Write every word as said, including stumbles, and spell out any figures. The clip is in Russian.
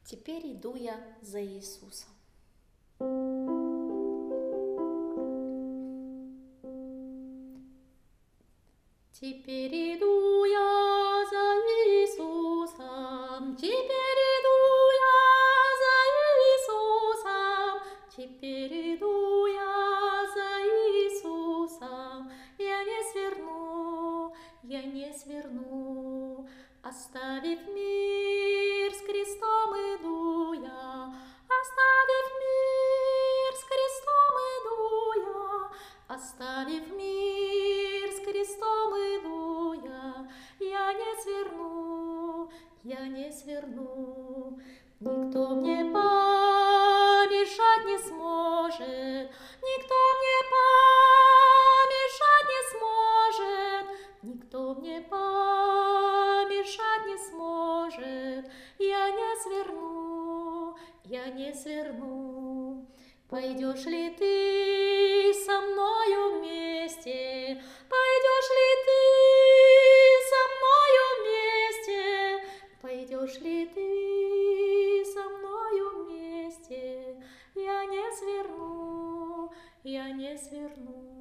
Теперь иду я за Иисусом. Теперь иду я за Иисусом, теперь иду я за Иисусом, теперь иду я за Иисусом. Я не сверну, я не сверну, оставив мир, с крестом иду я, оставив мир, с крестом иду я, оставив мир, с крестом иду я. Я не сверну, я не сверну, никто мне помешать не сможет, никто мне помешать не сможет, никто мне помешать не сможет. Я не сверну, я не сверну. Пойдешь ли ты со мною вместе? Пойдешь ли ты со мною вместе? Пойдешь ли ты со мною вместе? Я не сверну, я не сверну.